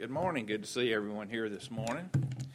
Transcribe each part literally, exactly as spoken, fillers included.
Good morning. Good to see everyone here this morning.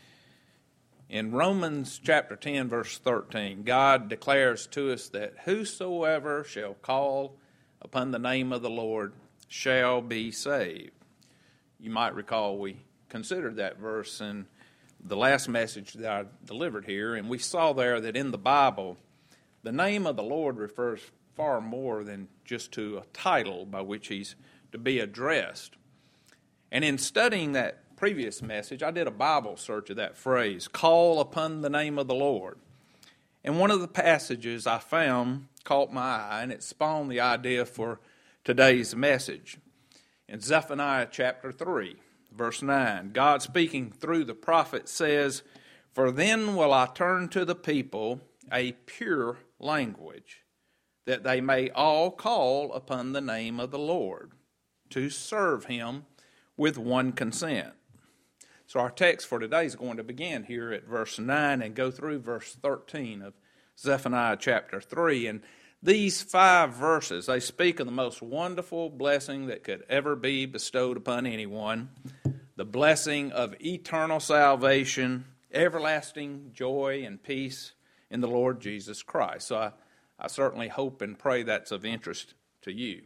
In Romans chapter ten, verse thirteen, God declares to us that whosoever shall call upon the name of the Lord shall be saved. You might recall we considered that verse in the last message that I delivered here, and we saw there that in the Bible, the name of the Lord refers far more than just to a title by which he's to be addressed. And in studying that previous message, I did a Bible search of that phrase, call upon the name of the Lord. And one of the passages I found caught my eye, and it spawned the idea for today's message. In Zephaniah chapter three, verse nine, God speaking through the prophet says, "For then will I turn to the people a pure language, that they may all call upon the name of the Lord, to serve him with one consent." So our text for today is going to begin here at verse nine and go through verse thirteen of Zephaniah chapter three. And these five verses, they speak of the most wonderful blessing that could ever be bestowed upon anyone, the blessing of eternal salvation, everlasting joy and peace in the Lord Jesus Christ. So I, I certainly hope and pray that's of interest to you.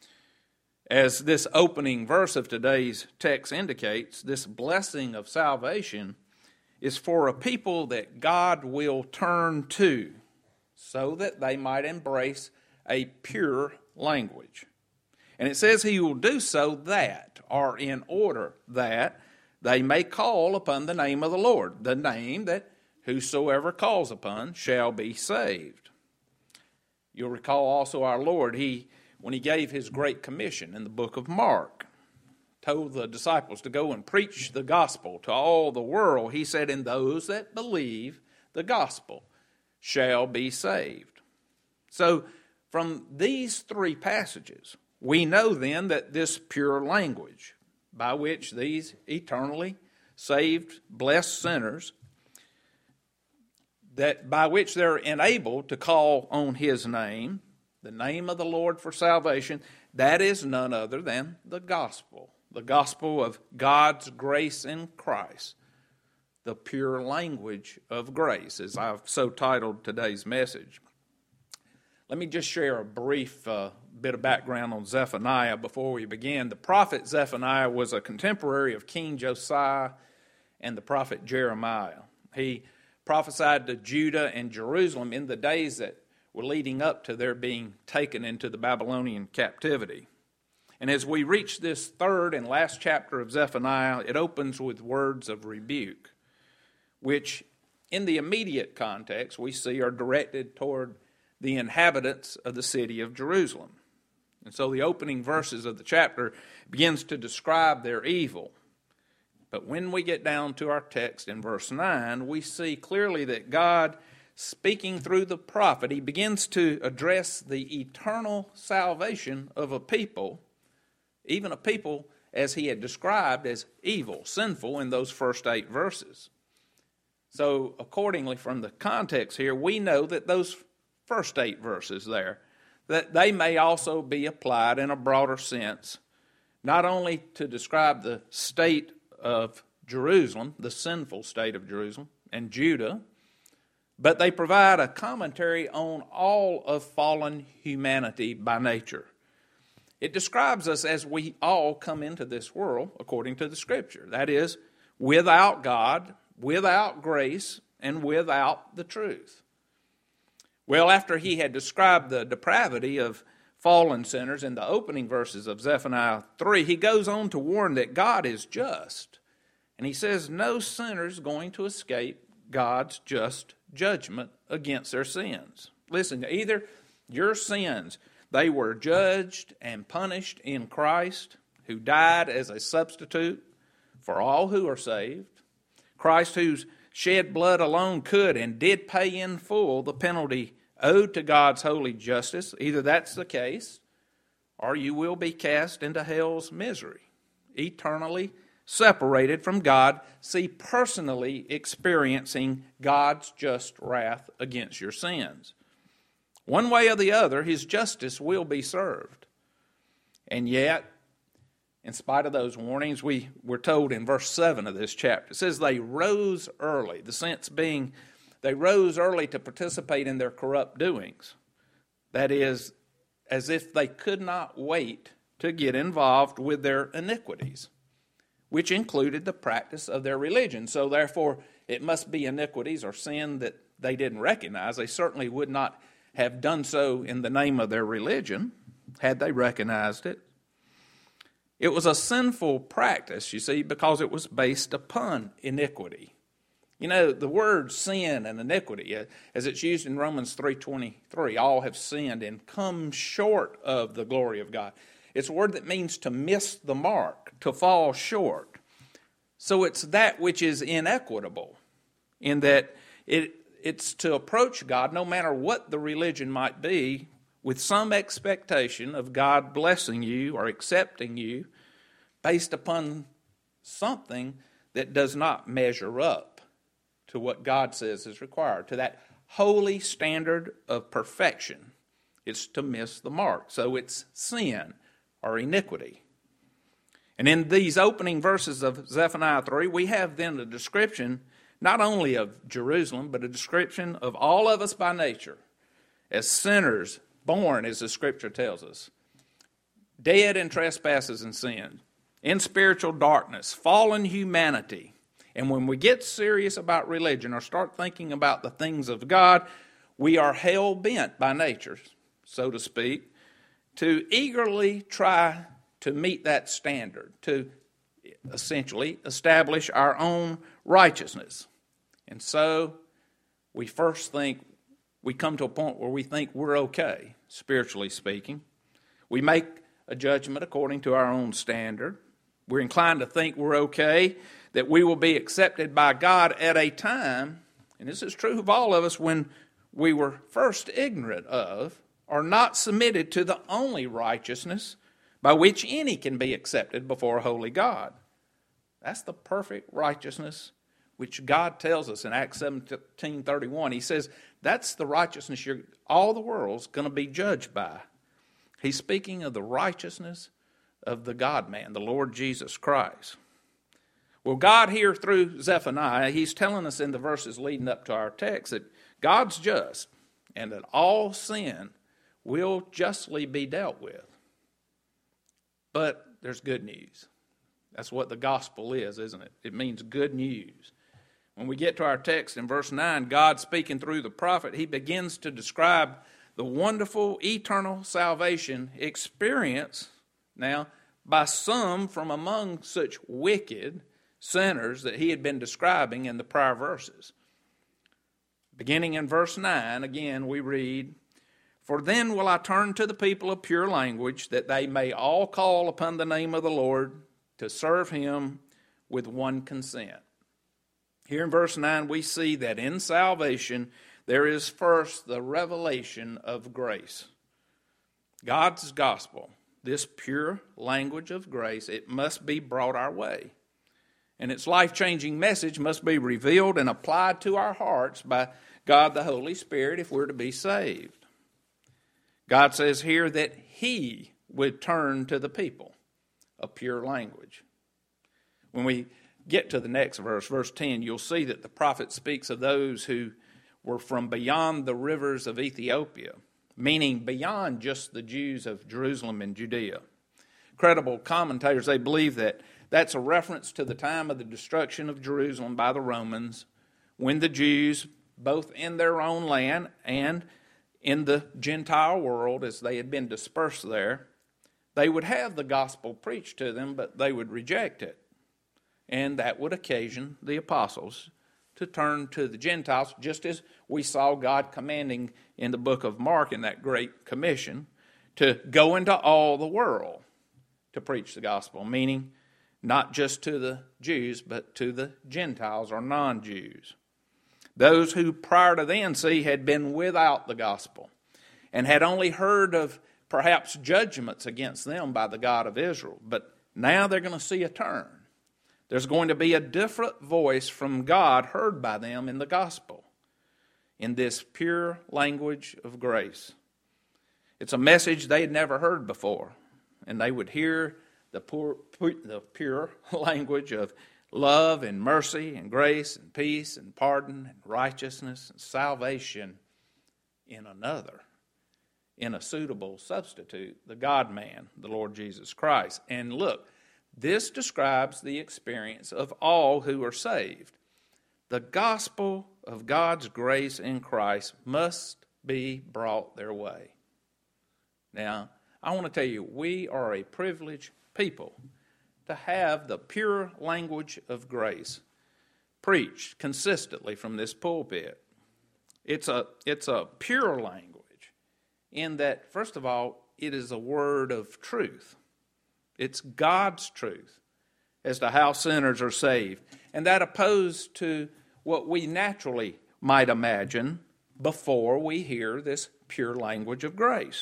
As this opening verse of today's text indicates, this blessing of salvation is for a people that God will turn to so that they might embrace a pure language. And it says he will do so that, or in order that, they may call upon the name of the Lord, the name that whosoever calls upon shall be saved. You'll recall also our Lord, he when he gave his great commission in the book of Mark, told the disciples to go and preach the gospel to all the world. He said, "And those that believe the gospel shall be saved." So from these three passages, we know then that this pure language by which these eternally saved, blessed sinners, that by which they're enabled to call on his name, the name of the Lord for salvation, that is none other than the gospel. The gospel of God's grace in Christ. The pure language of grace, as I've so titled today's message. Let me just share a brief uh, bit of background on Zephaniah before we begin. The prophet Zephaniah was a contemporary of King Josiah and the prophet Jeremiah. He prophesied to Judah and Jerusalem in the days that were leading up to their being taken into the Babylonian captivity. And as we reach this third and last chapter of Zephaniah, it opens with words of rebuke, which in the immediate context we see are directed toward the inhabitants of the city of Jerusalem. And so the opening verses of the chapter begins to describe their evil. But when we get down to our text in verse nine, we see clearly that God, speaking through the prophet, he begins to address the eternal salvation of a people, even a people as he had described as evil, sinful in those first eight verses. So accordingly, from the context here, we know that those first eight verses there, that they may also be applied in a broader sense, not only to describe the state of Jerusalem, the sinful state of Jerusalem and Judah, but they provide a commentary on all of fallen humanity by nature. It describes us as we all come into this world according to the Scripture. That is, without God, without grace, and without the truth. Well, after he had described the depravity of fallen sinners in the opening verses of Zephaniah three, he goes on to warn that God is just. And he says no sinner is going to escape God's just judgment against their sins. Listen, either your sins, they were judged and punished in Christ, who died as a substitute for all who are saved. Christ, whose shed blood alone could and did pay in full the penalty owed to God's holy justice. Either that's the case, or you will be cast into hell's misery, eternally separated from God, see, personally experiencing God's just wrath against your sins. One way or the other, his justice will be served. And yet, in spite of those warnings, we were told in verse seven of this chapter, it says they rose early, the sense being they rose early to participate in their corrupt doings. That is, as if they could not wait to get involved with their iniquities, which included the practice of their religion. So therefore, it must be iniquities or sin that they didn't recognize. They certainly would not have done so in the name of their religion had they recognized it. It was a sinful practice, you see, because it was based upon iniquity. You know, the word sin and iniquity, as it's used in Romans three twenty-three, all have sinned and come short of the glory of God. It's a word that means to miss the mark, to fall short. So it's that which is inequitable, in that it it's to approach God, no matter what the religion might be, with some expectation of God blessing you or accepting you based upon something that does not measure up to what God says is required, to that holy standard of perfection. It's to miss the mark. So it's sin or iniquity. And in these opening verses of Zephaniah three, we have then a description not only of Jerusalem, but a description of all of us by nature as sinners, born, as the Scripture tells us, dead in trespasses and sin, in spiritual darkness, fallen humanity. And when we get serious about religion or start thinking about the things of God, we are hell-bent by nature, so to speak, to eagerly try to meet that standard, to essentially establish our own righteousness. And so we first think, we come to a point where we think we're okay, spiritually speaking. We make a judgment according to our own standard. We're inclined to think we're okay, that we will be accepted by God at a time, and this is true of all of us, when we were first ignorant of or not submitted to the only righteousness by which any can be accepted before a holy God. That's the perfect righteousness which God tells us in Acts seventeen thirty-one. He says that's the righteousness you're, all the world's going to be judged by. He's speaking of the righteousness of the God-man, the Lord Jesus Christ. Well, God here through Zephaniah, he's telling us in the verses leading up to our text that God's just and that all sin will justly be dealt with. But there's good news. That's what the gospel is, isn't it? It means good news. When we get to our text in verse nine, God speaking through the prophet, he begins to describe the wonderful eternal salvation experienced now by some from among such wicked sinners that he had been describing in the prior verses. Beginning in verse nine, again we read, "For then will I turn to the people of pure language, that they may all call upon the name of the Lord to serve him with one consent." Here in verse nine, we see that in salvation, there is first the revelation of grace. God's gospel, this pure language of grace, it must be brought our way. And its life-changing message must be revealed and applied to our hearts by God the Holy Spirit if we're to be saved. God says here that he would turn to the people a pure language. When we get to the next verse, verse ten, you'll see that the prophet speaks of those who were from beyond the rivers of Ethiopia, meaning beyond just the Jews of Jerusalem and Judea. Credible commentators, they believe that that's a reference to the time of the destruction of Jerusalem by the Romans, when the Jews, both in their own land and in the Gentile world, as they had been dispersed there, they would have the gospel preached to them, but they would reject it. And that would occasion the apostles to turn to the Gentiles, just as we saw God commanding in the book of Mark in that great commission, to go into all the world to preach the gospel, meaning not just to the Jews, but to the Gentiles or non-Jews. Those who prior to then, see, had been without the gospel and had only heard of perhaps judgments against them by the God of Israel. But now they're going to see a turn. There's going to be a different voice from God heard by them in the gospel, in this pure language of grace. It's a message they had never heard before, and they would hear the pure, the pure language of love and mercy and grace and peace and pardon and righteousness and salvation in another, in a suitable substitute, the God-man, the Lord Jesus Christ. And look, this describes the experience of all who are saved. The gospel of God's grace in Christ must be brought their way. Now, I want to tell you, we are a privileged people to have the pure language of grace preached consistently from this pulpit. It's a, it's a pure language in that, first of all, it is a word of truth. It's God's truth as to how sinners are saved. And that opposed to what we naturally might imagine before we hear this pure language of grace.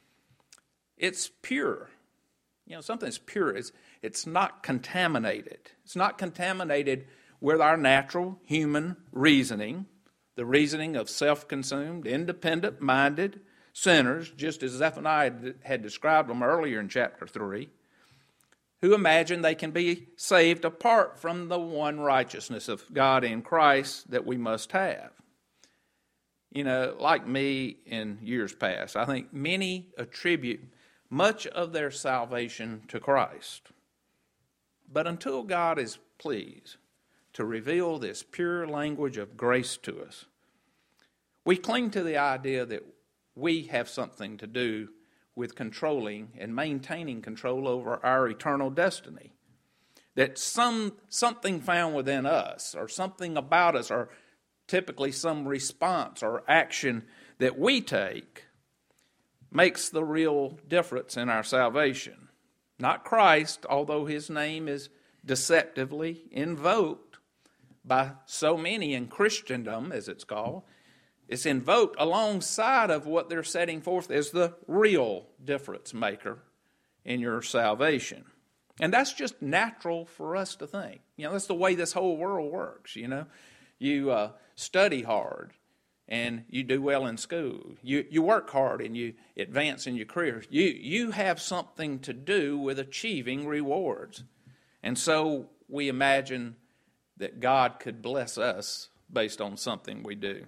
It's pure. You know, something's pure. It's, it's not contaminated. It's not contaminated with our natural human reasoning, the reasoning of self-consumed, independent-minded sinners, just as Zephaniah had described them earlier in chapter three, who imagine they can be saved apart from the one righteousness of God in Christ that we must have. You know, like me in years past, I think many attribute much of their salvation to Christ. But until God is pleased to reveal this pure language of grace to us, we cling to the idea that we have something to do with controlling and maintaining control over our eternal destiny. That some something found within us or something about us or typically some response or action that we take makes the real difference in our salvation. Not Christ, although his name is deceptively invoked by so many in Christendom, as it's called. It's invoked alongside of what they're setting forth as the real difference maker in your salvation. And that's just natural for us to think. You know, that's the way this whole world works, you know. You uh, study hard and you do well in school. You you work hard and you advance in your career. You, you have something to do with achieving rewards. And so we imagine that God could bless us based on something we do.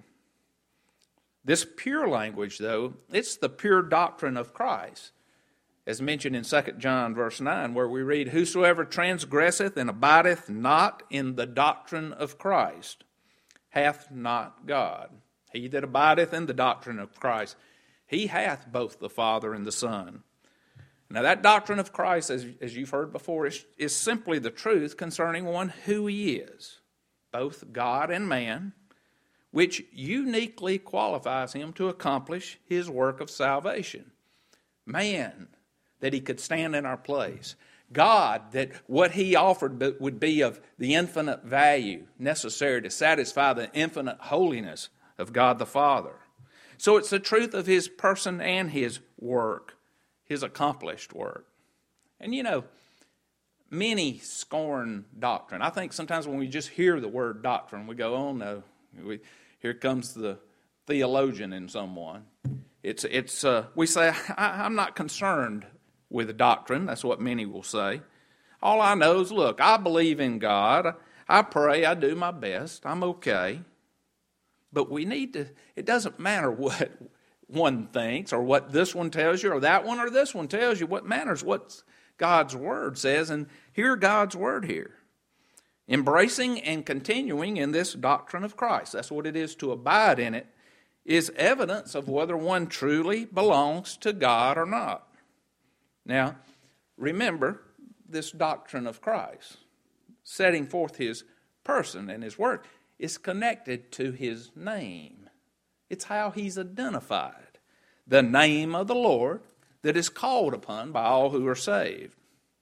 This pure language, though, it's the pure doctrine of Christ. As mentioned in Second John verse nine, where we read, "Whosoever transgresseth and abideth not in the doctrine of Christ hath not God. He that abideth in the doctrine of Christ, he hath both the Father and the Son." Now that doctrine of Christ, as, as you've heard before, is, is simply the truth concerning one who he is, both God and man, which uniquely qualifies him to accomplish his work of salvation. Man, that he could stand in our place. God, that what he offered would be of the infinite value necessary to satisfy the infinite holiness of God the Father. So it's the truth of his person and his work, his accomplished work. And you know, many scorn doctrine. I think sometimes when we just hear the word doctrine, we go, oh no, we, here comes the theologian in someone. It's, it's. Uh, we say, I, I'm not concerned with doctrine. That's what many will say. All I know is, look, I believe in God. I pray. I do my best. I'm okay. But we need to, it doesn't matter what one thinks or what this one tells you or that one or this one tells you. What matters what God's Word says, and hear God's Word here. Embracing and continuing in this doctrine of Christ, that's what it is to abide in it, is evidence of whether one truly belongs to God or not. Now, remember this doctrine of Christ, setting forth his person and his work, is connected to his name. It's how he's identified. The name of the Lord that is called upon by all who are saved.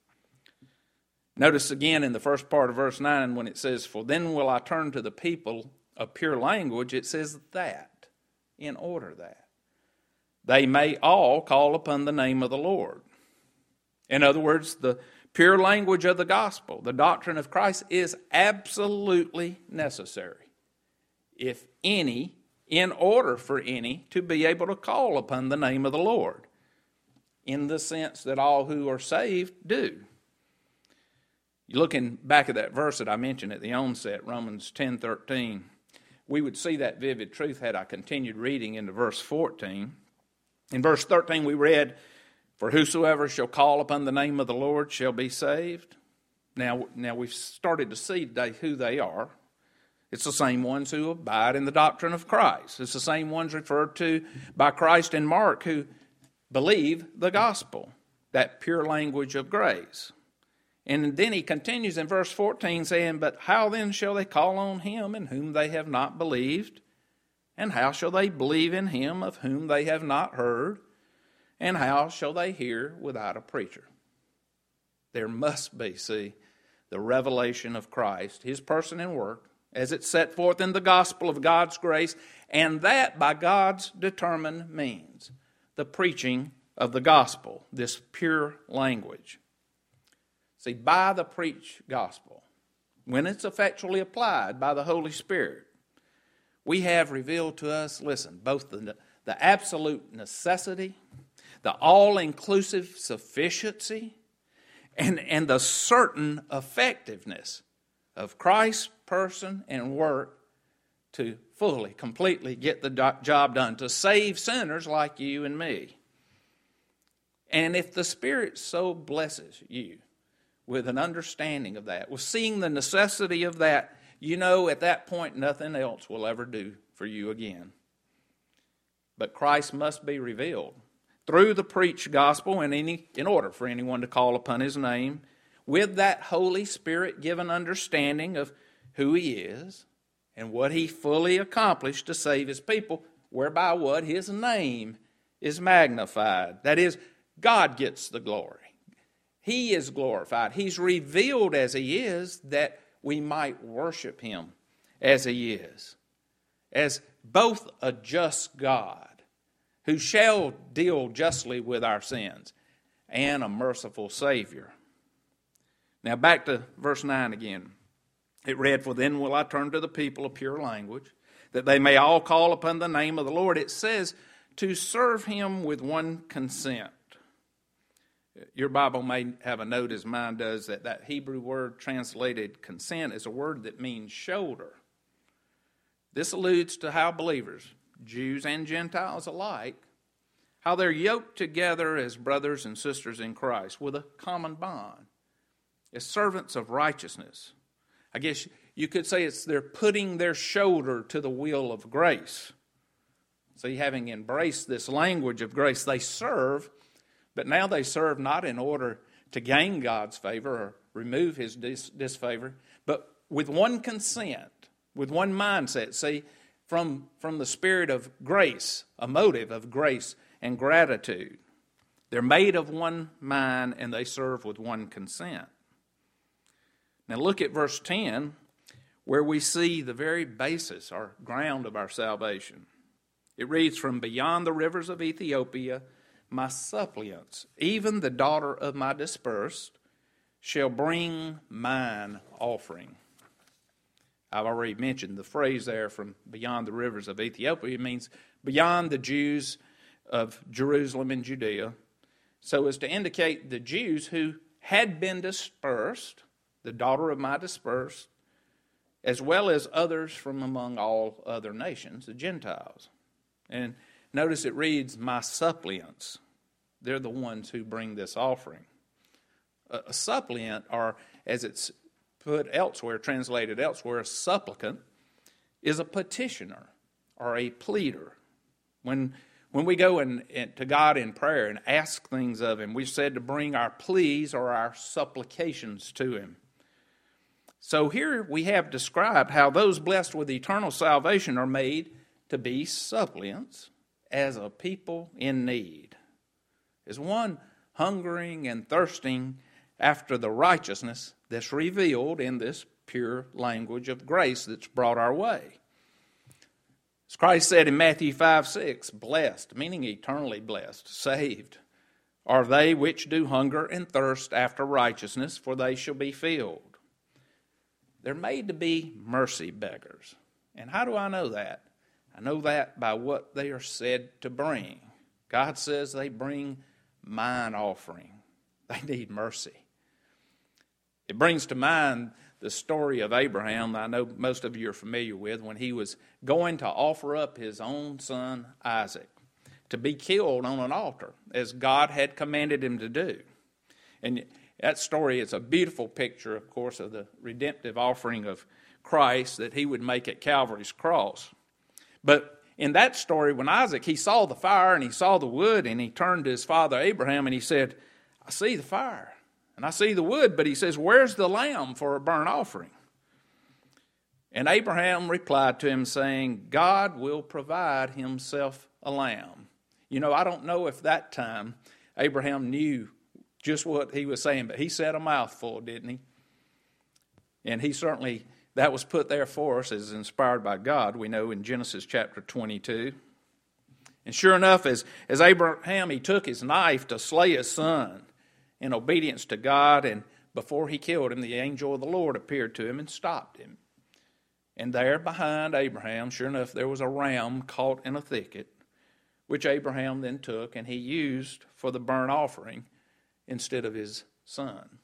Notice again in the first part of verse nine when it says, "For then will I turn to the people of pure language," it says that, in order that they may all call upon the name of the Lord. In other words, the pure language of the gospel, the doctrine of Christ, is absolutely necessary. If any, in order for any to be able to call upon the name of the Lord, in the sense that all who are saved do. You looking back at that verse that I mentioned at the onset, Romans ten thirteen, we would see that vivid truth had I continued reading into verse fourteen. In verse thirteen we read, "For whosoever shall call upon the name of the Lord shall be saved." Now, now we've started to see today who they are. It's the same ones who abide in the doctrine of Christ. It's the same ones referred to by Christ in Mark who believe the gospel, that pure language of grace. And then he continues in verse fourteen saying, "But how then shall they call on him in whom they have not believed? And how shall they believe in him of whom they have not heard? And how shall they hear without a preacher?" There must be, see, the revelation of Christ, his person and work, as it's set forth in the gospel of God's grace, and that by God's determined means, the preaching of the gospel, this pure language. See, by the preached gospel, when it's effectually applied by the Holy Spirit, we have revealed to us, listen, both the, the absolute necessity, the all-inclusive sufficiency, and, and the certain effectiveness of Christ's person and work to fully, completely get the do- job done, to save sinners like you and me. And if the Spirit so blesses you with an understanding of that, with seeing the necessity of that, you know at that point nothing else will ever do for you again. But Christ must be revealed through the preached gospel, and any, in order for anyone to call upon his name, with that Holy Spirit-given understanding of who he is and what he fully accomplished to save his people, whereby what? His name is magnified. That is, God gets the glory. He is glorified. He's revealed as he is that we might worship him as he is, as both a just God who shall deal justly with our sins, and a merciful Savior. Now back to verse nine again. It read, "For then will I turn to the people of pure language, that they may all call upon the name of the Lord." It says to serve him with one consent. Your Bible may have a note, as mine does, that that Hebrew word translated consent is a word that means shoulder. This alludes to how believers, Jews and Gentiles alike, how they're yoked together as brothers and sisters in Christ with a common bond, as servants of righteousness. I guess you could say it's they're putting their shoulder to the wheel of grace. See, having embraced this language of grace, they serve, but now they serve not in order to gain God's favor or remove his dis- disfavor, but with one consent, with one mindset. See, From, from the spirit of grace, a motive of grace and gratitude. They're made of one mind and they serve with one consent. Now look at verse ten, where we see the very basis or ground of our salvation. It reads, "From beyond the rivers of Ethiopia, my suppliants, even the daughter of my dispersed, shall bring mine offering." I've already mentioned the phrase there, "from beyond the rivers of Ethiopia." It means beyond the Jews of Jerusalem and Judea, so as to indicate the Jews who had been dispersed, the daughter of my dispersed, as well as others from among all other nations, the Gentiles. And notice it reads, "my suppliants." They're the ones who bring this offering. A, a suppliant, or as it's put elsewhere, translated elsewhere, a supplicant, is a petitioner or a pleader. When when we go in, in, to God in prayer and ask things of him, we've said to bring our pleas or our supplications to him. So here we have described how those blessed with eternal salvation are made to be suppliants as a people in need, as one hungering and thirsting after the righteousness that's revealed in this pure language of grace that's brought our way. As Christ said in Matthew five six, "Blessed," meaning eternally blessed, saved, "are they which do hunger and thirst after righteousness, for they shall be filled." They're made to be mercy beggars. And how do I know that? I know that by what they are said to bring. God says they bring mine offering. They need mercy. It brings to mind the story of Abraham that I know most of you are familiar with, when he was going to offer up his own son Isaac to be killed on an altar, as God had commanded him to do. And that story is a beautiful picture, of course, of the redemptive offering of Christ that he would make at Calvary's cross. But in that story, when Isaac, he saw the fire and he saw the wood, and he turned to his father Abraham and he said, I see the fire and I see the wood, but he says, where's the lamb for a burnt offering? And Abraham replied to him saying, God will provide himself a lamb. You know, I don't know if that time Abraham knew just what he was saying, but he said a mouthful, didn't he? And he certainly, that was put there for us as inspired by God, we know in Genesis chapter twenty-two. And sure enough, as, as Abraham, he took his knife to slay his son in obedience to God, and before he killed him, the angel of the Lord appeared to him and stopped him. And there behind Abraham, sure enough, there was a ram caught in a thicket, which Abraham then took and he used for the burnt offering instead of his son.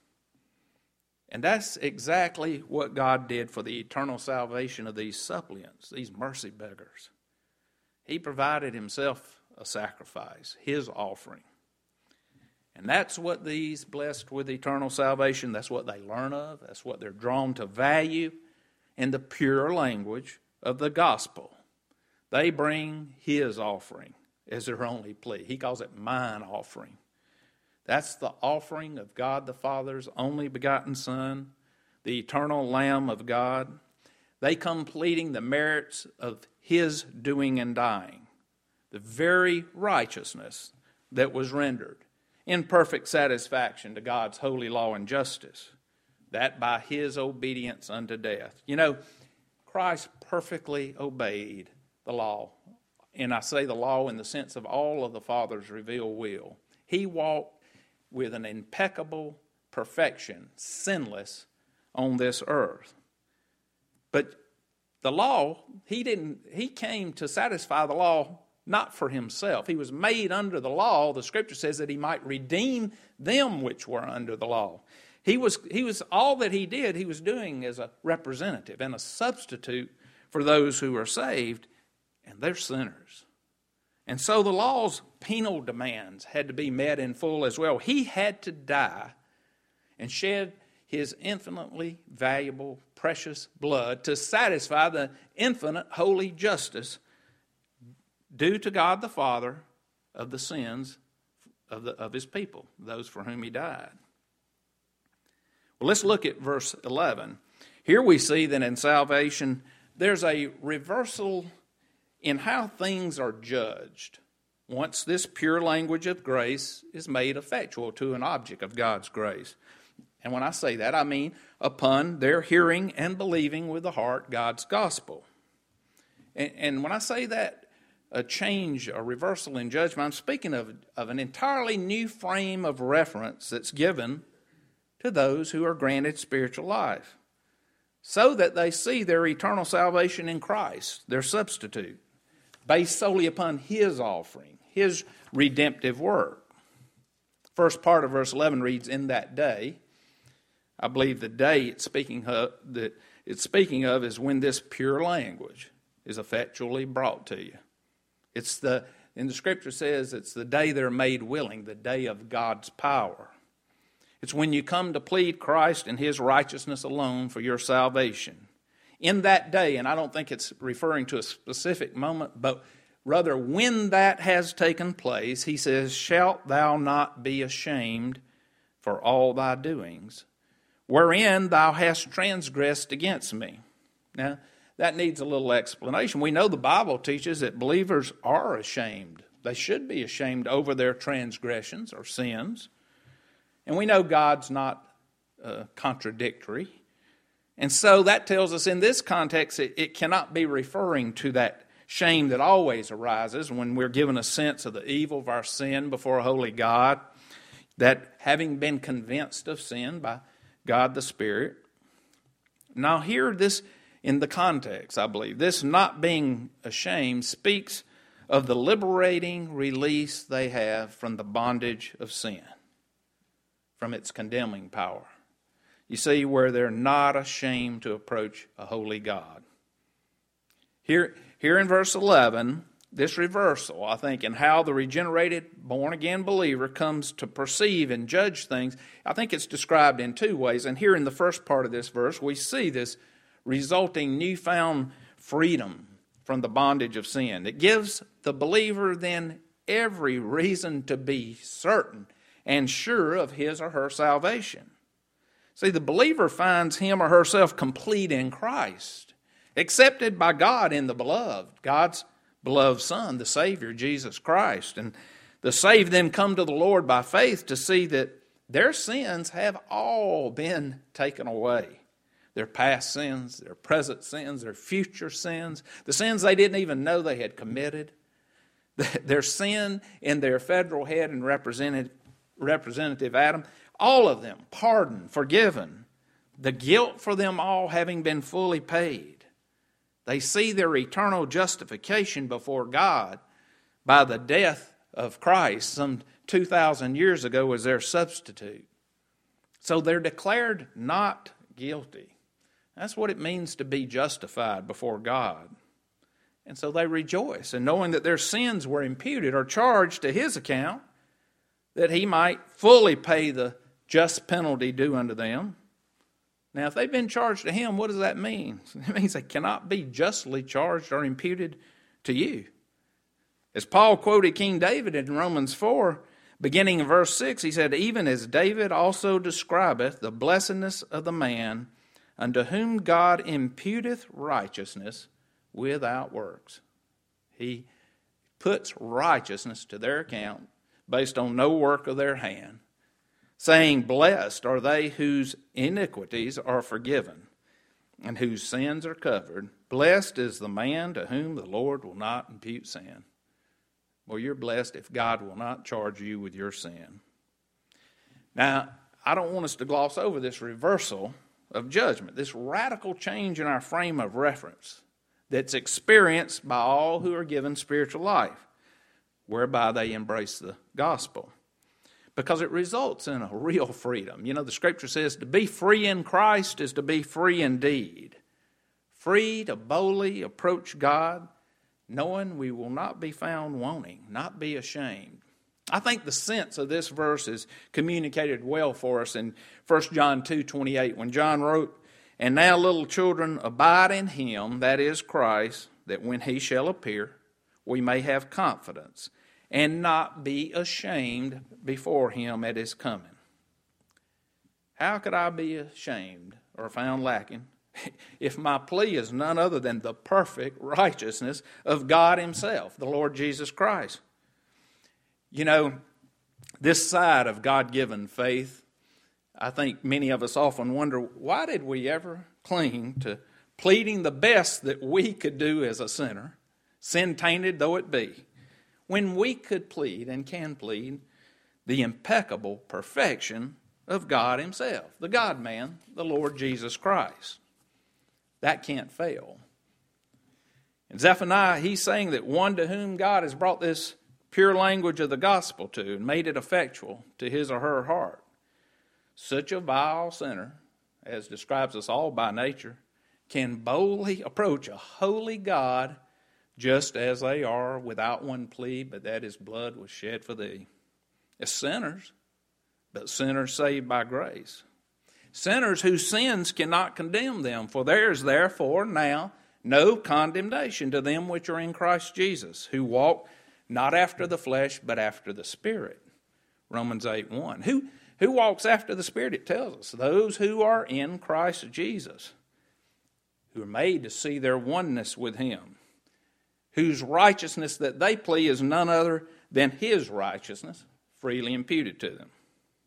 And that's exactly what God did for the eternal salvation of these suppliants, these mercy beggars. He provided himself a sacrifice, his offering. And that's what these blessed with eternal salvation, that's what they learn of, that's what they're drawn to value in the pure language of the gospel. They bring his offering as their only plea. He calls it mine offering. That's the offering of God the Father's only begotten Son, the eternal Lamb of God. They come pleading the merits of his doing and dying, the very righteousness that was rendered in perfect satisfaction to God's holy law and justice, that by his obedience unto death. You know, Christ perfectly obeyed the law. And I say the law in the sense of all of the Father's revealed will. He walked with an impeccable perfection, sinless, on this earth. But the law, he didn't, he came to satisfy the law not for himself. He was made under the law. The scripture says that he might redeem them which were under the law. He was, he was all that he did, he was doing as a representative and a substitute for those who are saved, and they're sinners. And so the law's penal demands had to be met in full as well. He had to die and shed his infinitely valuable, precious blood to satisfy the infinite holy justice due to God the Father of the sins of, the, of his people, those for whom he died. Well, let's look at verse eleven. Here we see that in salvation, there's a reversal in how things are judged once this pure language of grace is made effectual to an object of God's grace. And when I say that, I mean upon their hearing and believing with the heart God's gospel. And, and when I say that, a change, a reversal in judgment, I'm speaking of, of an entirely new frame of reference that's given to those who are granted spiritual life, so that they see their eternal salvation in Christ, their substitute, based solely upon his offering, his redemptive work. First part of verse eleven reads, in that day. I believe the day it's speaking of, that it's speaking of is when this pure language is effectually brought to you. It's the, and the scripture says it's the day they're made willing, the day of God's power. It's when you come to plead Christ and his righteousness alone for your salvation. In that day, and I don't think it's referring to a specific moment, but rather when that has taken place, he says, shalt thou not be ashamed for all thy doings, wherein thou hast transgressed against me. Now, that needs a little explanation. We know the Bible teaches that believers are ashamed. They should be ashamed over their transgressions or sins. And we know God's not uh, contradictory. And so that tells us in this context it, it cannot be referring to that shame that always arises when we're given a sense of the evil of our sin before a holy God, that having been convinced of sin by God the Spirit. Now here this, in the context, I believe, this not being ashamed speaks of the liberating release they have from the bondage of sin, from its condemning power. You see, where they're not ashamed to approach a holy God. Here, here in verse eleven, this reversal, I think, in how the regenerated, born-again believer comes to perceive and judge things, I think it's described in two ways. And here in the first part of this verse, we see this resulting newfound freedom from the bondage of sin. It gives the believer then every reason to be certain and sure of his or her salvation. See, the believer finds him or herself complete in Christ, accepted by God in the beloved, God's beloved Son, the Savior, Jesus Christ. And the saved then come to the Lord by faith to see that their sins have all been taken away. Their past sins, their present sins, their future sins, the sins they didn't even know they had committed, their sin in their federal head and representative, representative Adam, all of them pardoned, forgiven, the guilt for them all having been fully paid. They see their eternal justification before God by the death of Christ some two thousand years ago as their substitute. So they're declared not guilty. That's what it means to be justified before God. And so they rejoice in knowing that their sins were imputed or charged to His account, that He might fully pay the just penalty due unto them. Now, if they've been charged to Him, what does that mean? It means they cannot be justly charged or imputed to you. As Paul quoted King David in Romans four, beginning in verse six, he said, "Even as David also describeth the blessedness of the man unto whom God imputeth righteousness without works." He puts righteousness to their account based on no work of their hand, saying, "Blessed are they whose iniquities are forgiven and whose sins are covered. Blessed is the man to whom the Lord will not impute sin." Well, you're blessed if God will not charge you with your sin. Now, I don't want us to gloss over this reversal of judgment, this radical change in our frame of reference that's experienced by all who are given spiritual life, whereby they embrace the gospel. Because it results in a real freedom. You know, the Scripture says to be free in Christ is to be free indeed. Free to boldly approach God, knowing we will not be found wanting, not be ashamed. I think the sense of this verse is communicated well for us in First John two twenty-eight, when John wrote, "And now, little children, abide in Him, that is Christ, that when He shall appear, we may have confidence and not be ashamed before Him at His coming." How could I be ashamed or found lacking if my plea is none other than the perfect righteousness of God Himself, the Lord Jesus Christ? You know, this side of God-given faith, I think many of us often wonder, why did we ever cling to pleading the best that we could do as a sinner, sin-tainted though it be, when we could plead and can plead the impeccable perfection of God Himself, the God-man, the Lord Jesus Christ? That can't fail. In Zephaniah, he's saying that one to whom God has brought this pure language of the gospel to and made it effectual to his or her heart, such a vile sinner, as describes us all by nature, can boldly approach a holy God just as they are, without one plea, but that His blood was shed for thee. As sinners, but sinners saved by grace. Sinners whose sins cannot condemn them, for there is therefore now no condemnation to them which are in Christ Jesus, who walk not after the flesh, but after the Spirit. Romans eight one. Who, who walks after the Spirit, it tells us? Those who are in Christ Jesus, who are made to see their oneness with Him, whose righteousness that they plea is none other than His righteousness, freely imputed to them.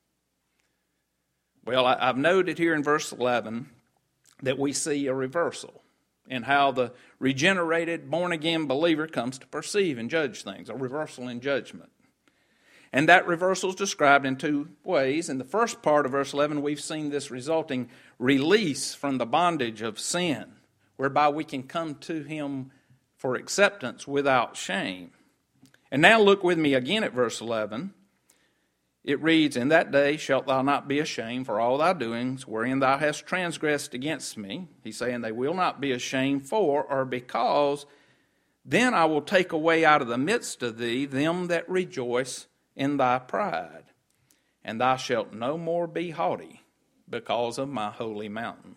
Well, I've noted here in verse eleven that we see a reversal in how the regenerated, born-again believer comes to perceive and judge things, a reversal in judgment. And that reversal is described in two ways. In the first part of verse eleven, we've seen this resulting release from the bondage of sin, whereby we can come to Him for acceptance without shame. And now look with me again at verse eleven. it reads, In that day shalt thou not be ashamed for all thy doings, wherein thou hast transgressed against me. He's saying they will not be ashamed for or because then I will take away out of the midst of thee them that rejoice in thy pride, and thou shalt no more be haughty because of my holy mountain.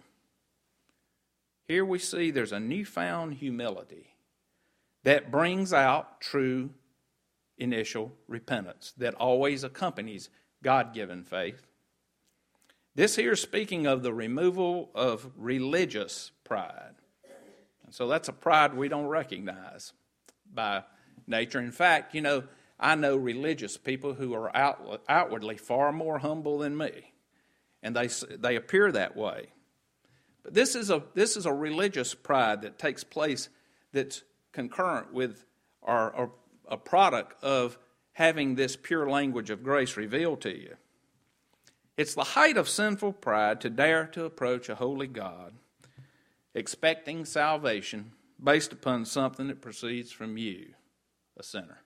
Here we see there's a newfound humility that brings out true initial repentance that always accompanies God-given faith. This here is speaking of the removal of religious pride. And so that's a pride we don't recognize by nature. In fact, you know, I know religious people who are out, outwardly far more humble than me, and they they appear that way. But this is a this is a religious pride that takes place that's concurrent with our, our a product of having this pure language of grace revealed to you. It's the height of sinful pride to dare to approach a holy God, expecting salvation based upon something that proceeds from you, a sinner.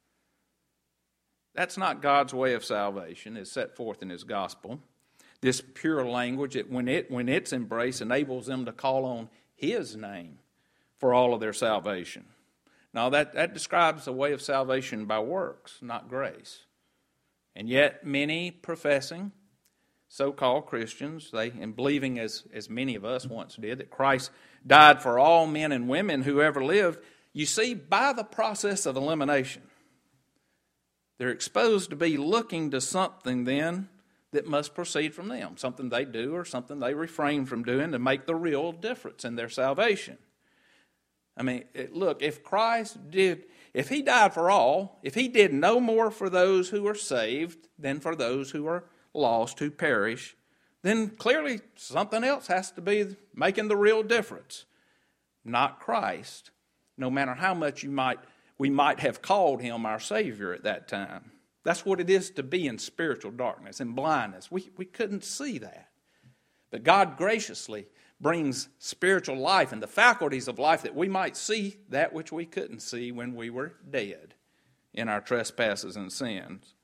That's not God's way of salvation as set forth in His gospel. This pure language, it, when, it, when it's embraced, enables them to call on His name for all of their salvation. Now, that, that describes the way of salvation by works, not grace. And yet, many professing so-called Christians, they, and believing as, as many of us once did, that Christ died for all men and women who ever lived, you see, by the process of elimination, they're exposed to be looking to something then that must proceed from them, something they do or something they refrain from doing to make the real difference in their salvation. I mean, look, if Christ did, if He died for all, if He did no more for those who are saved than for those who are lost, who perish, then clearly something else has to be making the real difference. Not Christ, no matter how much you might we might have called Him our Savior at that time. That's what it is to be in spiritual darkness and blindness. We, we couldn't see that. But God graciously brings spiritual life and the faculties of life that we might see that which we couldn't see when we were dead in our trespasses and sins.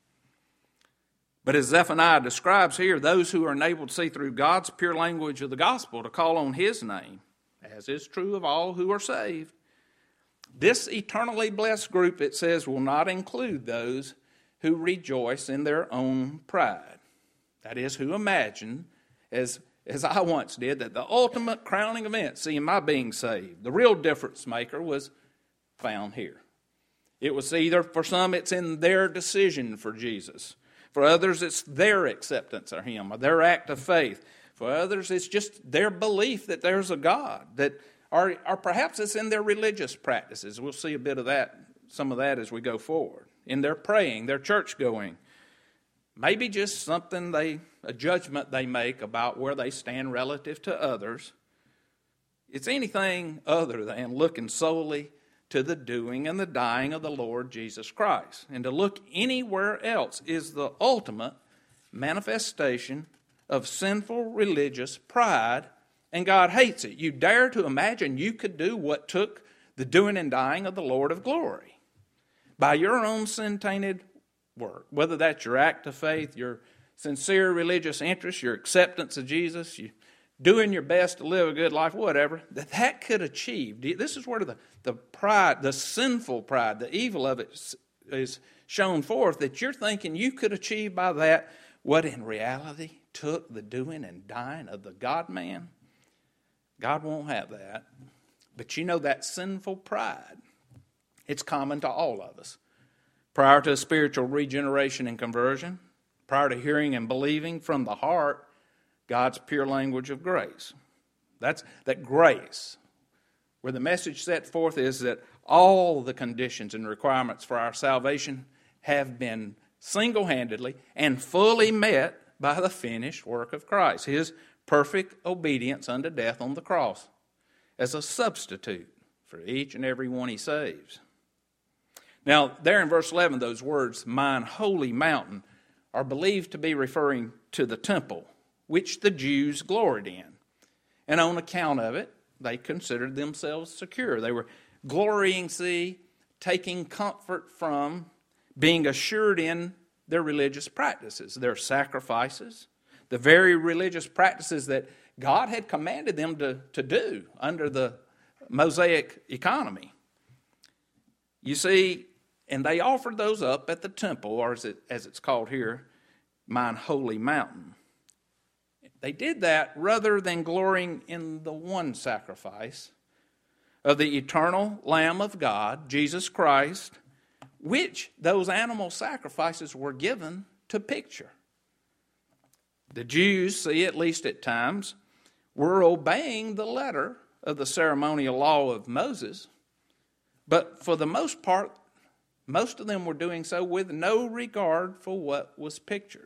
But as Zephaniah describes here, those who are enabled to see through God's pure language of the gospel to call on His name, as is true of all who are saved, this eternally blessed group, it says, will not include those who rejoice in their own pride. That is, who imagine, as as I once did, that the ultimate crowning event, seeing my being saved, the real difference maker, was found here. It was either, for some, it's in their decision for Jesus. For others, it's their acceptance of Him, or their act of faith. For others, it's just their belief that there's a God, that, or, or perhaps it's in their religious practices. We'll see a bit of that, some of that as we go forward. In their praying, their church going. Maybe just something they, a judgment they make about where they stand relative to others. It's anything other than looking solely to the doing and the dying of the Lord Jesus Christ. And to look anywhere else is the ultimate manifestation of sinful religious pride, and God hates it. You dare to imagine you could do what took the doing and dying of the Lord of glory by your own sin-tainted work, whether that's your act of faith, your sincere religious interest, your acceptance of Jesus, you doing your best to live a good life, whatever, that that could achieve. This is where the, the pride, the sinful pride, the evil of it is shown forth, that you're thinking you could achieve by that what in reality took the doing and dying of the God-man. God won't have that. But you know that sinful pride, it's common to all of us. Prior to spiritual regeneration and conversion, prior to hearing and believing from the heart God's pure language of grace. That's that grace, where the message set forth is that all the conditions and requirements for our salvation have been single-handedly and fully met by the finished work of Christ, His perfect obedience unto death on the cross as a substitute for each and every one He saves. Now, there in verse eleven, those words, mine holy mountain, are believed to be referring to the temple, which the Jews gloried in. And on account of it, they considered themselves secure. They were glorying, see, taking comfort from, being assured in their religious practices, their sacrifices, the very religious practices that God had commanded them to, to do under the Mosaic economy. You see, and they offered those up at the temple, or as, it, as it's called here, mine holy mountain. They did that rather than glorying in the one sacrifice of the eternal Lamb of God, Jesus Christ, which those animal sacrifices were given to picture. The Jews, see, at least at times, were obeying the letter of the ceremonial law of Moses, but for the most part, most of them were doing so with no regard for what was pictured.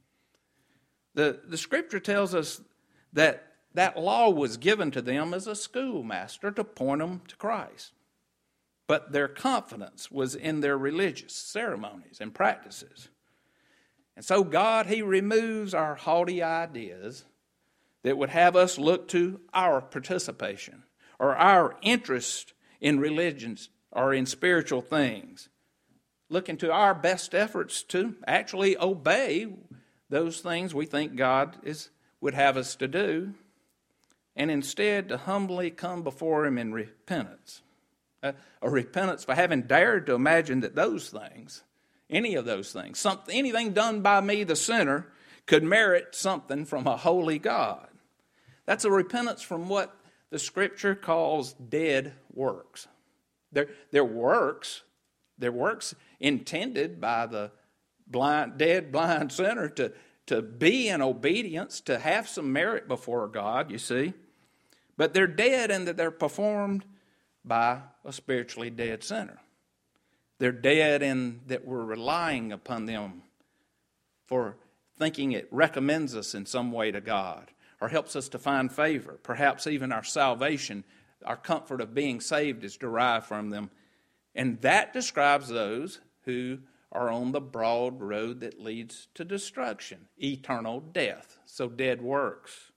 The, the Scripture tells us that that law was given to them as a schoolmaster to point them to Christ. But their confidence was in their religious ceremonies and practices. And so God, He removes our haughty ideas that would have us look to our participation or our interest in religions or in spiritual things, looking to our best efforts to actually obey those things we think God is would have us to do, and instead to humbly come before Him in repentance. A, a repentance for having dared to imagine that those things, any of those things, something, anything done by me, the sinner, could merit something from a holy God. That's a repentance from what the Scripture calls dead works. They're, they're works, they're works intended by the blind, dead, blind sinner to, to be in obedience, to have some merit before God, you see. But they're dead in that they're performed by a spiritually dead sinner. They're dead in that we're relying upon them for thinking it recommends us in some way to God or helps us to find favor. Perhaps even our salvation, our comfort of being saved is derived from them. And that describes those who are on the broad road that leads to destruction, eternal death. So dead works.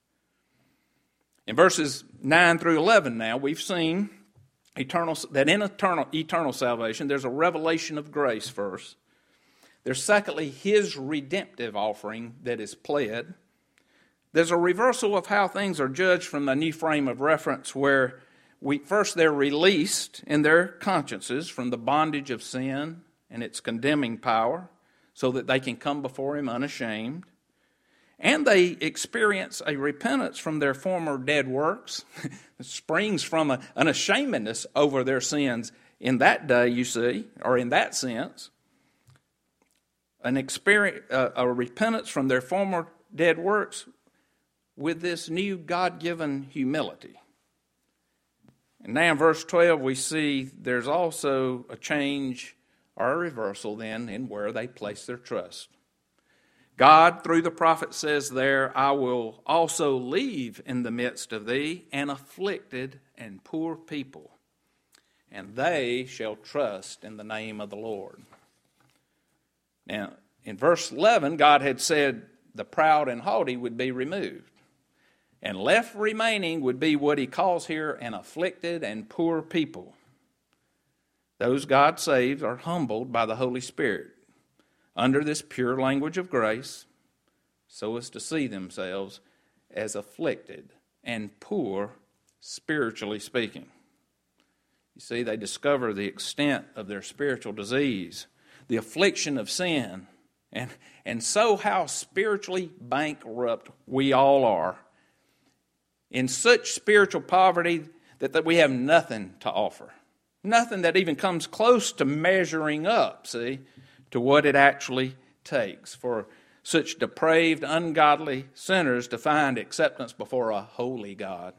In verses nine through eleven now, we've seen eternal that in eternal, eternal salvation, there's a revelation of grace first. There's secondly, His redemptive offering that is pled. There's a reversal of how things are judged from the new frame of reference where we first they're released in their consciences from the bondage of sin and its condemning power so that they can come before Him unashamed. And they experience a repentance from their former dead works. It springs from a, an ashamedness over their sins in that day, you see, or in that sense. An experience, uh, a repentance from their former dead works with this new God-given humility. And now in verse twelve we see there's also a change or a reversal then in where they place their trust. God, through the prophet, says there, I will also leave in the midst of thee an afflicted and poor people, and they shall trust in the name of the Lord. Now, in verse eleven, God had said the proud and haughty would be removed, and left remaining would be what He calls here an afflicted and poor people. Those God saves are humbled by the Holy Spirit under this pure language of grace, so as to see themselves as afflicted and poor, spiritually speaking. You see, they discover the extent of their spiritual disease, the affliction of sin, and, and so how spiritually bankrupt we all are, in such spiritual poverty that, that we have nothing to offer, nothing that even comes close to measuring up, see, to what it actually takes for such depraved, ungodly sinners to find acceptance before a holy God.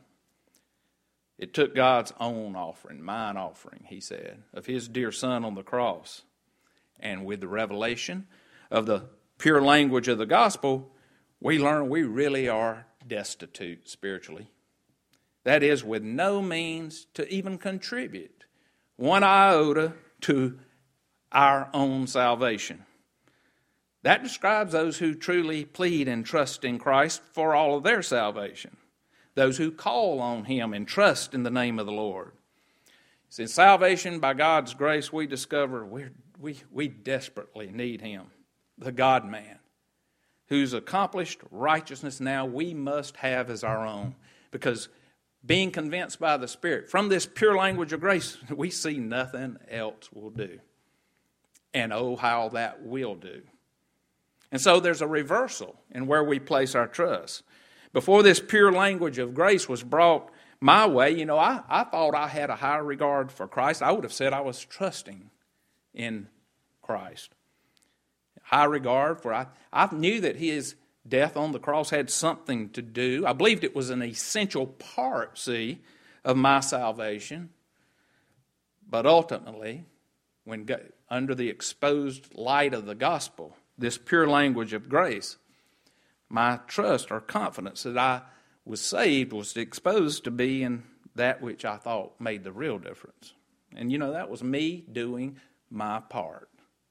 It took God's own offering, mine offering, He said, of His dear Son on the cross. And with the revelation of the pure language of the gospel, we learn we really are destitute spiritually. That is, with no means to even contribute one iota to our own salvation. That describes those who truly plead and trust in Christ for all of their salvation. Those who call on Him and trust in the name of the Lord. Since salvation by God's grace, we discover we're, we we desperately need Him. the God-man, whose accomplished righteousness now we must have as our own. Because being convinced by the Spirit, from this pure language of grace, we see nothing else will do. And oh, how that will do. And so there's a reversal in where we place our trust. Before this pure language of grace was brought my way, you know, I, I thought I had a high regard for Christ. I would have said I was trusting in Christ. High regard for, I, I knew that his death on the cross had something to do. I believed it was an essential part, see, of my salvation. But ultimately, when under the exposed light of the gospel, this pure language of grace, my trust or confidence that I was saved was exposed to be in that which I thought made the real difference. And you know, that was me doing my part.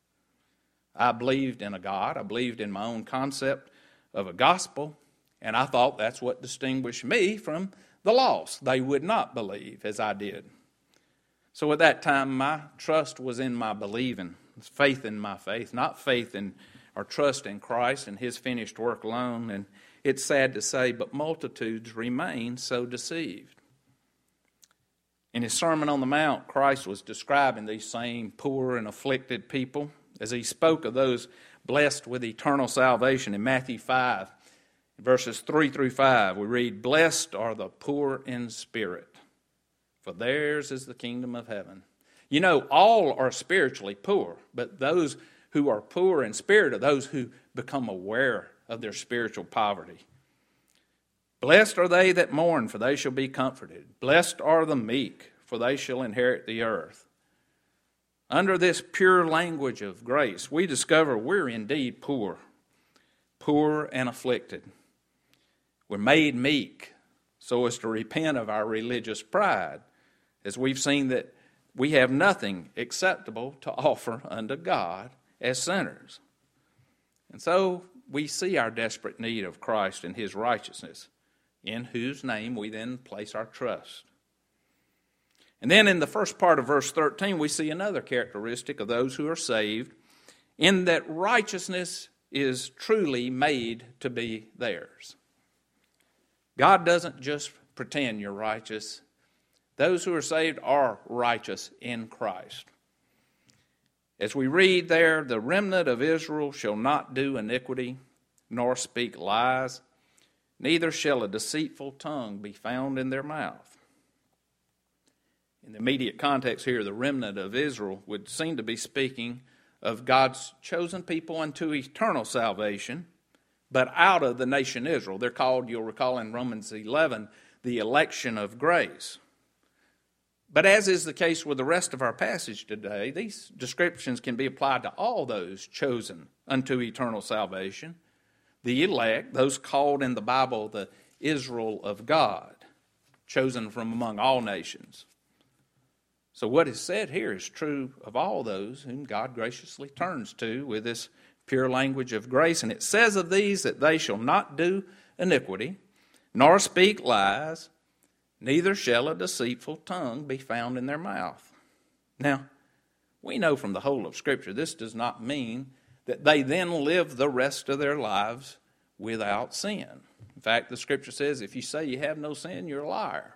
I believed in a God. I believed in my own concept of a gospel. And I thought that's what distinguished me from the lost. They would not believe as I did. So at that time, my trust was in my believing. It's faith in my faith, not faith in or trust in Christ and his finished work alone. And it's sad to say, but multitudes remain so deceived. In his Sermon on the Mount, Christ was describing these same poor and afflicted people as he spoke of those blessed with eternal salvation. In Matthew five, verses three through five, we read, "Blessed are the poor in spirit, for theirs is the kingdom of heaven." You know, all are spiritually poor, but those who are poor in spirit are those who become aware of their spiritual poverty. "Blessed are they that mourn, for they shall be comforted. Blessed are the meek, for they shall inherit the earth." Under this pure language of grace, we discover we're indeed poor, poor and afflicted. We're made meek so as to repent of our religious pride, as we've seen that we have nothing acceptable to offer unto God as sinners. And so we see our desperate need of Christ and his righteousness, in whose name we then place our trust. And then in the first part of verse thirteen, we see another characteristic of those who are saved, in that righteousness is truly made to be theirs. God doesn't just pretend you're righteous. Those who are saved are righteous in Christ. As we read there, "The remnant of Israel shall not do iniquity, nor speak lies, neither shall a deceitful tongue be found in their mouth." In the immediate context here, the remnant of Israel would seem to be speaking of God's chosen people unto eternal salvation, but out of the nation Israel. They're called, you'll recall in Romans eleven, the election of grace. But as is the case with the rest of our passage today, these descriptions can be applied to all those chosen unto eternal salvation, the elect, those called in the Bible the Israel of God, chosen from among all nations. So what is said here is true of all those whom God graciously turns to with this pure language of grace. And it says of these that they shall not do iniquity, nor speak lies, neither shall a deceitful tongue be found in their mouth. Now, we know from the whole of Scripture this does not mean that they then live the rest of their lives without sin. In fact, the Scripture says if you say you have no sin, you're a liar.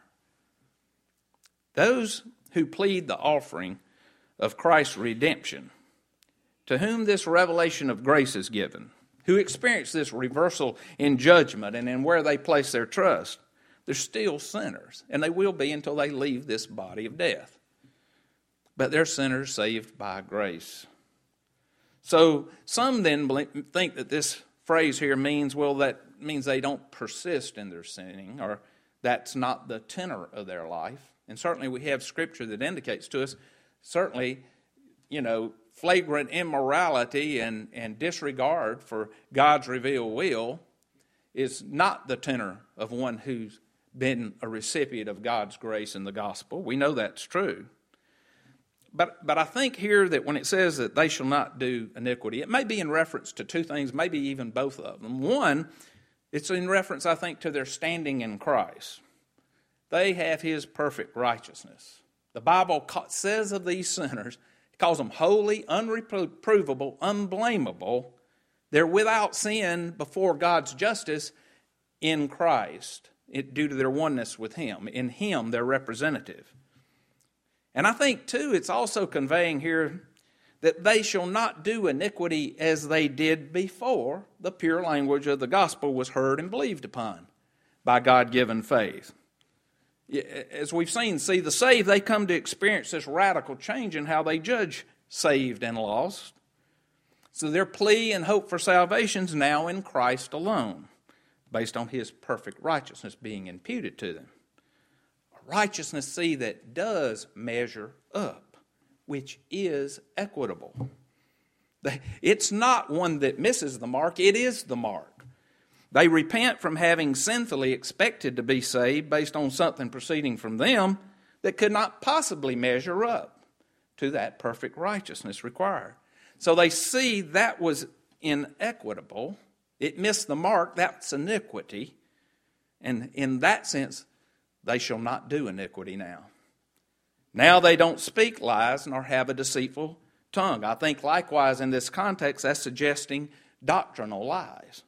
Those who plead the offering of Christ's redemption, to whom this revelation of grace is given, who experience this reversal in judgment and in where they place their trust, they're still sinners, and they will be until they leave this body of death. But they're sinners saved by grace. So some then think that this phrase here means, well, that means they don't persist in their sinning, or that's not the tenor of their life. And certainly we have Scripture that indicates to us, certainly, you know, flagrant immorality and, and disregard for God's revealed will is not the tenor of one who's been a recipient of God's grace in the gospel. We know that's true. But but I think here that when it says that they shall not do iniquity, it may be in reference to two things, maybe even both of them. One, it's in reference, I think, to their standing in Christ. They have his perfect righteousness. The Bible says of these sinners, it calls them holy, unreprovable, unblameable They're without sin before God's justice in Christ, it, due to their oneness with Him. In Him, they're representative. And I think, too, it's also conveying here that they shall not do iniquity as they did before the pure language of the gospel was heard and believed upon by God-given faith. As we've seen, see, the saved, they come to experience this radical change in how they judge saved and lost. So their plea and hope for salvation is now in Christ alone, based on His perfect righteousness being imputed to them. A righteousness, see, that does measure up, which is equitable. It's not one that misses the mark, it is the mark. They repent from having sinfully expected to be saved based on something proceeding from them that could not possibly measure up to that perfect righteousness required. So they see that was inequitable. It missed the mark, that's iniquity. And in that sense, they shall not do iniquity now. Now they don't speak lies nor have a deceitful tongue. I think likewise in this context that's suggesting doctrinal lies,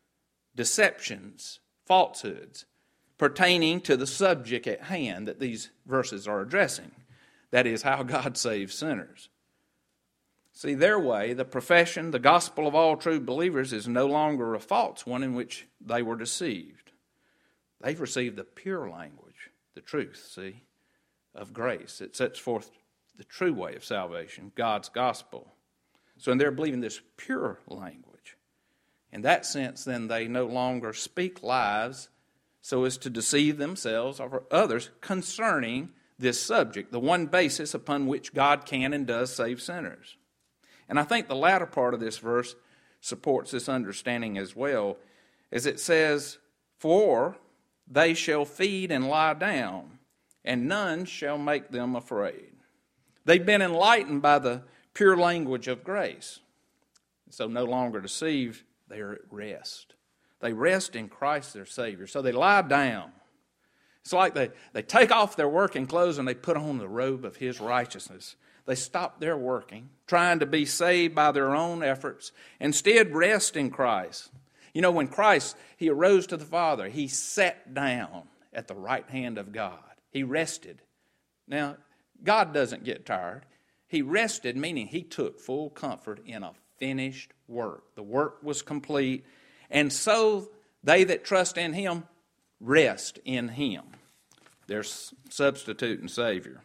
deceptions, falsehoods pertaining to the subject at hand that these verses are addressing. That is how God saves sinners. See, their way, the profession, the gospel of all true believers is no longer a false one in which they were deceived. They've received the pure language, the truth, see, of grace. It sets forth the true way of salvation, God's gospel. So they're believing this pure language. In that sense, then, they no longer speak lies so as to deceive themselves or others concerning this subject, the one basis upon which God can and does save sinners. And I think the latter part of this verse supports this understanding as well, as it says, "For they shall feed and lie down, and none shall make them afraid." They've been enlightened by the pure language of grace. So no longer deceived, they are at rest. They rest in Christ their Savior. So they lie down. It's like they, they take off their working clothes and they put on the robe of His righteousness. They stop their working, trying to be saved by their own efforts. Instead, rest in Christ. You know, when Christ, He arose to the Father, He sat down at the right hand of God. He rested. Now, God doesn't get tired. He rested, meaning He took full comfort in a finished work. The work was complete. And so they that trust in Him rest in Him, their substitute and Savior.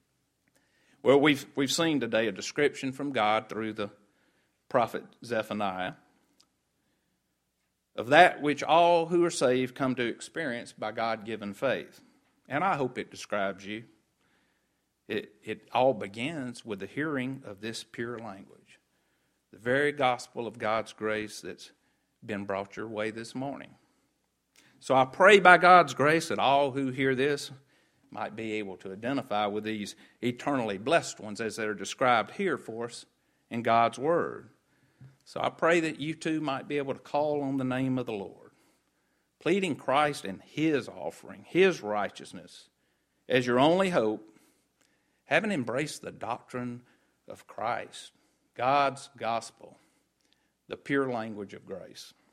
Well, we've, we've seen today a description from God through the prophet Zephaniah of that which all who are saved come to experience by God-given faith. And I hope it describes you. It, it all begins with the hearing of this pure language, the very gospel of God's grace that's been brought your way this morning. So I pray by God's grace that all who hear this might be able to identify with these eternally blessed ones as they're described here for us in God's Word. So I pray that you too might be able to call on the name of the Lord, pleading Christ and His offering, His righteousness as your only hope, having embraced the doctrine of Christ, God's gospel, the pure language of grace.